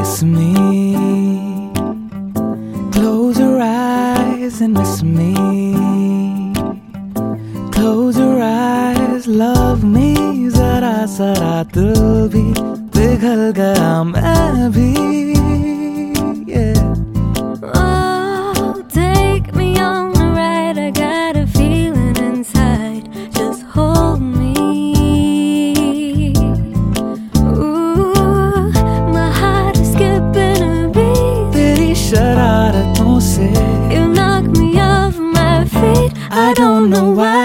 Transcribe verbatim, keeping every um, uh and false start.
kiss me. Close your eyes and miss me. Close your eyes, love me. जरा जरा दिल भी पिघल गया मैं भी. Yeah. Oh, take me on a ride. I got a feeling inside. Just hold me. Ooh, my heart is skipping a beat. तेरी शरारतों से You knock me off my feet. I don't know why.